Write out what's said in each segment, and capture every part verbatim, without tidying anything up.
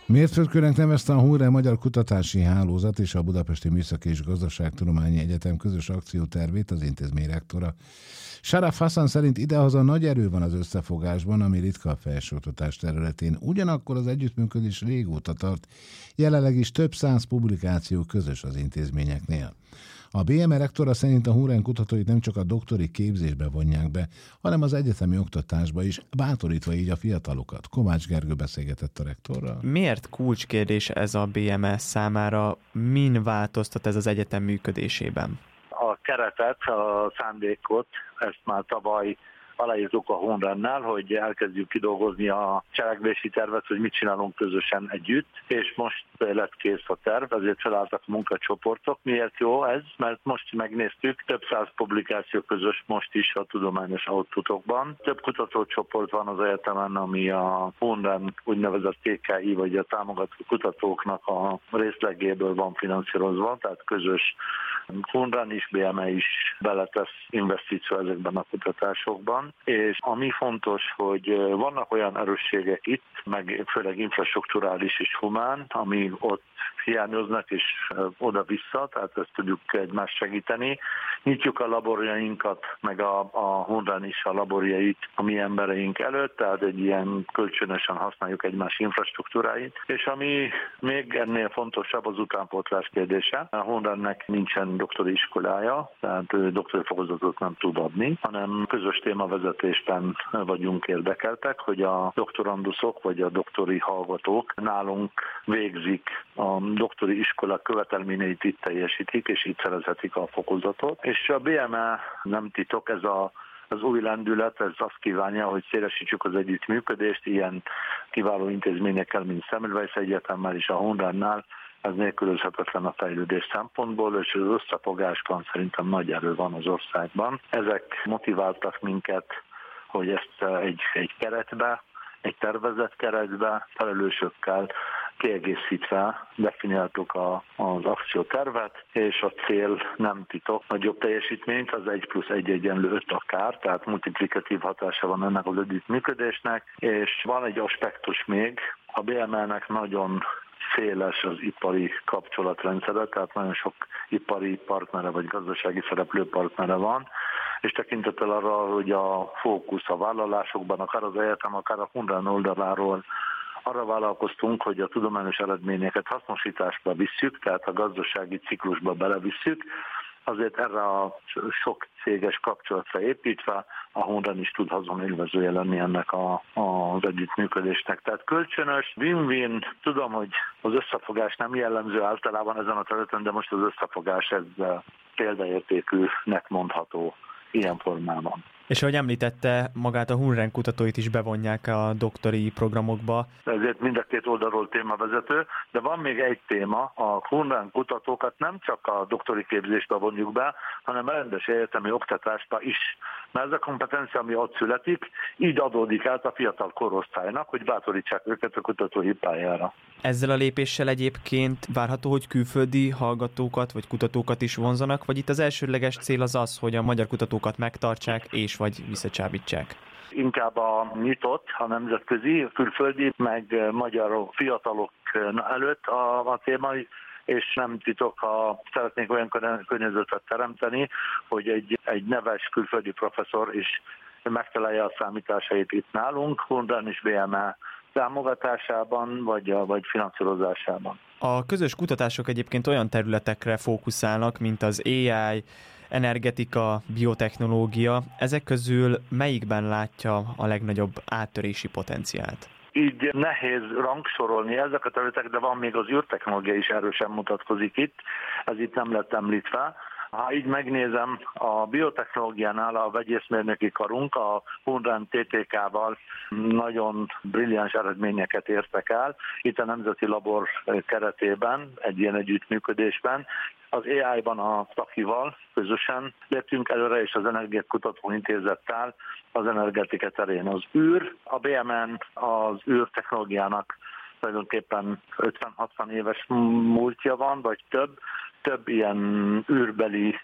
Mérföldkőnek nevezte a Hunrel Magyar Kutatási Hálózat és a Budapesti Műszaki és Gazdaságtudományi Egyetem közös akciótervét az intézmény rektora. Saraf Hassan szerint idehaza nagy erő van az összefogásban, ami ritka a felsőoktatás területén. Ugyanakkor az együttműködés régóta tart, jelenleg is több száz publikáció közös az intézményeknél. A bé em e rektora szerint a Hunrel kutatóit nem csak a doktori képzésbe vonják be, hanem az egyetemi oktatásba is, bátorítva így a fiatalokat. Kovács Gergő beszélgetett a rektorral. Miért kulcskérdés ez a bé em e számára? Min változtat ez az egyetem működésében? A keretet, a szándékot, ezt már tavaly aláírtuk a Hunrennel, hogy elkezdjük kidolgozni a cselekvési tervet, hogy mit csinálunk közösen együtt, és most lett kész a terv, ezért felálltak munkacsoportok. Miért jó ez? Mert most megnéztük, több száz publikáció közös most is a tudományos outputokban. Több kutatócsoport van az egyetemen, ami a Hunren úgynevezett té ká i, vagy a támogató kutatóknak a részlegéből van finanszírozva, tehát közös Hunren is, bé em e is beletesz investíció ezekben a kutatásokban. És ami fontos, hogy vannak olyan erősségek itt, meg főleg infrastrukturális és humán, ami ott hiányoznak, és oda-vissza, tehát ezt tudjuk egymást segíteni. Nyitjuk a laborjainkat, meg a, a Hunren is a laborjait a mi embereink előtt, tehát egy ilyen kölcsönösen használjuk egymás infrastruktúráit. És ami még ennél fontosabb, az utánpótlás kérdése. A Hunrennek nincsen doktori iskolája, tehát doktori fokozatot nem tud adni, hanem közös témavezetésben vagyunk érdekeltek, hogy a doktoranduszok vagy a doktori hallgatók nálunk végzik a doktori iskola követelményeit, itt teljesítik, és itt szerezhetik a fokozatot. És a bé em e nem titok, ez a az új lendület, ez azt kívánja, hogy szélesítsük az együttműködést, ilyen kiváló intézményekkel, mint Semmelweis Egyetemmel és a Hunrennel, ez nélkülözhetetlen a fejlődés szempontból, és az összefogásban szerintem nagy erő van az országban. Ezek motiváltak minket, hogy ezt egy, egy keretbe, egy tervezett keretbe, felelősökkel kiegészítve definiáltuk a, az akciótervet, és a cél nem titok. Nagyobb teljesítményt, az egy plusz egy egyenlő öt akár, tehát multiplikatív hatása van ennek az együttműködésnek, és van egy aspektus még, a bé em e-nek nagyon széles az ipari kapcsolatrendszere, tehát nagyon sok ipari partnere vagy gazdasági szereplő partnere van, és tekintettel arra, hogy a fókusz a vállalásokban, akár az egyetem, akár a Hunren oldaláról arra vállalkoztunk, hogy a tudományos eredményeket hasznosításba visszük, tehát a gazdasági ciklusba belevisszük, azért erre a sok céges kapcsolatra építve a Hunren is tud haszonélvezője lenni ennek a, az együttműködésnek. Tehát kölcsönös, win-win, tudom, hogy az összefogás nem jellemző általában ezen a területen, de most az összefogás ez példaértékűnek mondható ilyen formában. És ahogy említette, magát a Hunren kutatóit is bevonják a doktori programokba. Ezért mind a két oldalról témavezető, de van még egy téma, a Hunren kutatókat nem csak a doktori képzésbe vonjuk be, hanem a rendes egyetemi oktatásba is. Mert ez a kompetencia, ami ott születik, így adódik át a fiatal korosztálynak, hogy bátorítsák őket a kutatói pályára. Ezzel a lépéssel egyébként várható, hogy külföldi hallgatókat vagy kutatókat is vonzanak, vagy itt az elsődleges cél az az, hogy a magyar kutatókat megtartsák és vagy visszacsábítsák? Inkább a nyitott, a nemzetközi, külföldi, meg magyar fiatalok előtt a, a téma, és nem titok, ha szeretnék olyan környezetet teremteni, hogy egy, egy neves külföldi professzor is megtalálja a számításait itt nálunk, Hunren és bé em e támogatásában, vagy, vagy finanszírozásában. A közös kutatások egyébként olyan területekre fókuszálnak, mint az á i, energetika, biotechnológia. Ezek közül melyikben látja a legnagyobb áttörési potenciált? Így nehéz rangsorolni ezek a területek, de van még az űrtechnológia is erősen mutatkozik itt, ez itt nem lett említve. Ha így megnézem, a biotechnológiánál a vegyészmérnöki karunk a Hunren té té ká-val nagyon brilliáns eredményeket értek el. Itt a Nemzeti Labor keretében, egy ilyen együttműködésben, az á i-ban a Takival közösen léptünk előre, és az Energiakutató Intézettel az energetika terén. Az űr, a bé em en az űrtechnológiának tulajdonképpen ötven-hatvan éves múltja van, vagy több, több ilyen űrbeli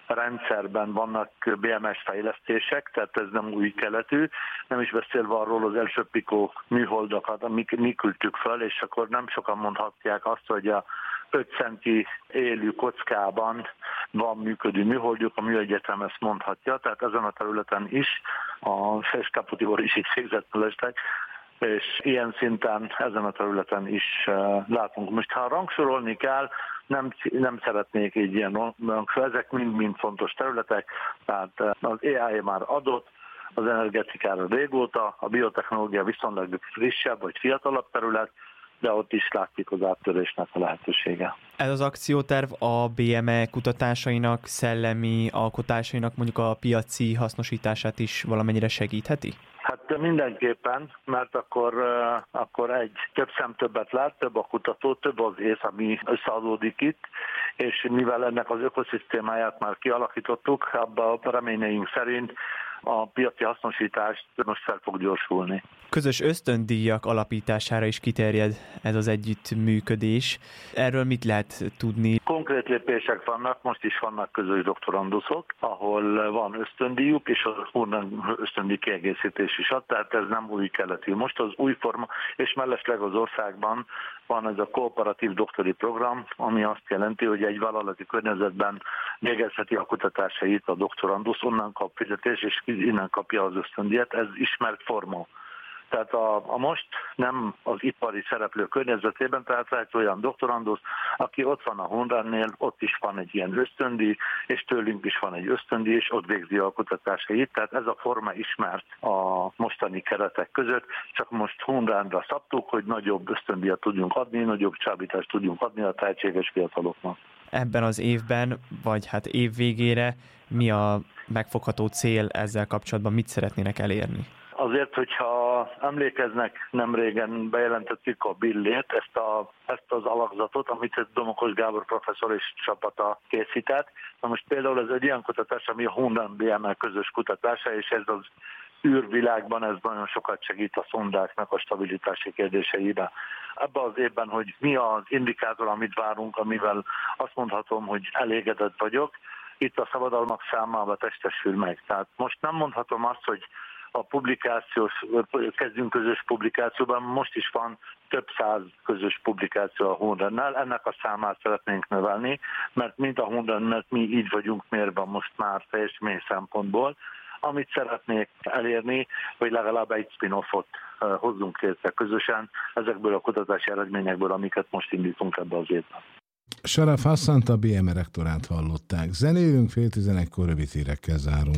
rendszerben vannak bé em es fejlesztések, tehát ez nem új keletű, nem is beszélve arról az első Pico műholdakat, amik mi küldtük fel, és akkor nem sokan mondhatják azt, hogy a öt centi élő kockában van működő műholdjuk, a Műegyetem ezt mondhatja, tehát ezen a területen is a Seskapó Tibor is így végzett mellesleg, és ilyen szinten ezen a területen is uh, látunk. Most ha rangsorolni kell, nem, nem szeretnék így ilyen rangsor, ezek mind-mind fontos területek, tehát uh, az á i már adott, az energetikára régóta, a biotechnológia viszonylag frissebb vagy fiatalabb terület, de ott is látszik az áttörésnek a lehetősége. Ez az akcióterv a bé em e kutatásainak, szellemi alkotásainak mondjuk a piaci hasznosítását is valamennyire segítheti? Hát mindenképpen, mert akkor, akkor egy több szem többet lát, több a kutató, több az ész, ami összeadódik itt, és mivel ennek az ökoszisztémáját már kialakítottuk, abban a reményeink szerint a piaci hasznosítást most fel fog gyorsulni. Közös ösztöndíjak alapítására is kiterjed ez az együttműködés. Erről mit lehet tudni? Konkrét lépések vannak, most is vannak közös doktoranduszok, ahol van ösztöndíjuk, és az úrnak ösztöndíj kiegészítés is ad, tehát ez nem új keletű. Most az új forma, és mellesleg az országban van ez a kooperatív doktori program, ami azt jelenti, hogy egy vállalati környezetben végezheti a kutatásait a doktorandusz, onnan kap fizetés, és innen kapja az ösztöndíjat. Ez ismert forma. Tehát a, a most nem az ipari szereplő környezetében, tehát lehet olyan doktorandusz, aki ott van a Hunrannél, ott is van egy ilyen ösztöndíj, és tőlünk is van egy ösztöndíj, és ott végzi a kutatásait. Tehát ez a forma ismert a mostani keretek között, csak most Hunránra szabtuk, hogy nagyobb ösztöndíjat tudjunk adni, nagyobb csábítást tudjunk adni a tehetséges fiataloknak. Ebben az évben, vagy hát év végére mi a megfogható cél ezzel kapcsolatban, mit szeretnének elérni? Azért, hogyha emlékeznek, nem régen bejelentettük a Billét, ezt, a, ezt az alakzatot, amit Domokos Gábor professzor és csapata készített. Na most például ez egy ilyen kutatás, ami a Hunran bé em e közös kutatása, és ez az űrvilágban ez nagyon sokat segít a szondáknak a stabilitási kérdéseiben. Ebben az évben, hogy mi az indikátor, amit várunk, amivel azt mondhatom, hogy elégedett vagyok, itt a szabadalmak számában testesül meg. Tehát most nem mondhatom azt, hogy a publikációs, kezdünk közös publikációban, most is van több száz közös publikáció a Hunrannál, ennek a számát szeretnénk növelni, mert mint a Hunran, mert mi így vagyunk mérve most már teljesítmény szempontból. Amit szeretnék elérni, hogy legalább egy spin-offot hozzunk létre közösen ezekből a kutatási eredményekből, amiket most indítunk ebbe az évben. Saraf Hassant, a bé em e rektorát hallották. Zenélünk, fél tizenegykor rövid hírekkel zárunk.